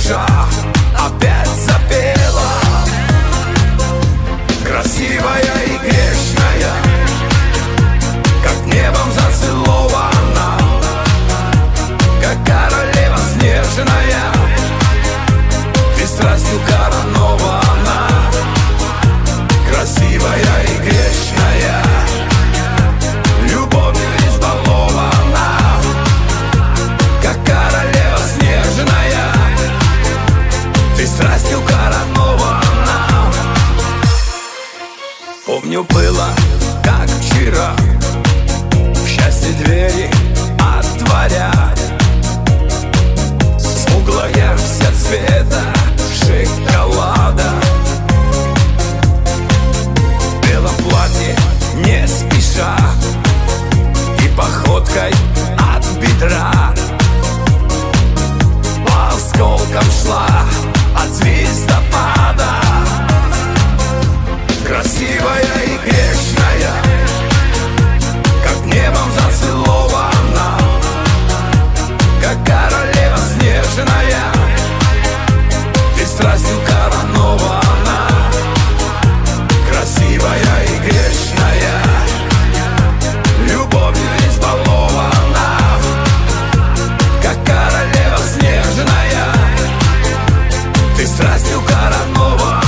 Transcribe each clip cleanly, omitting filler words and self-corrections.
спеша опять запела. Красивая и грешная, как небом зацелована, как королева снежная, ты страстью коронована. Красивая и грешная, любовью избалована, как королева снежная, ты страстью коронована. Помню, было как вчера, в счастье двери отворят, смуглая вся цвета шоколада, в белом платье не спеша и походкой от бедра по осколкам шла от звездопада. Красивая и грешная, как небом зацелована, как королева снежная, ты страстью коронована. Красивая и грешная, любовью избалована, как королева снежная, ты страстью коронована.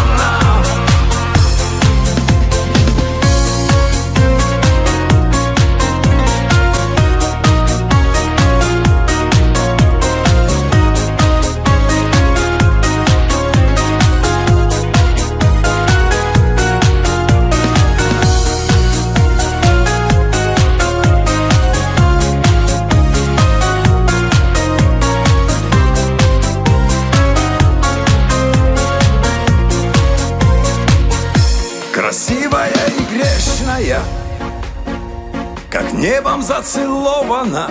Красивая и грешная, как небом зацелована,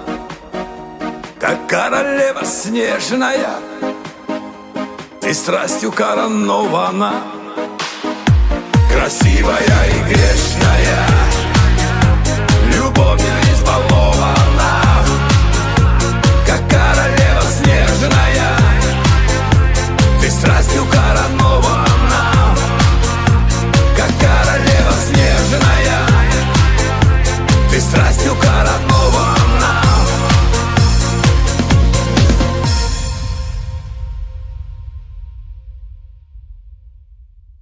как королева снежная, ты страстью коронована. Красивая и грешная, любовью избалована,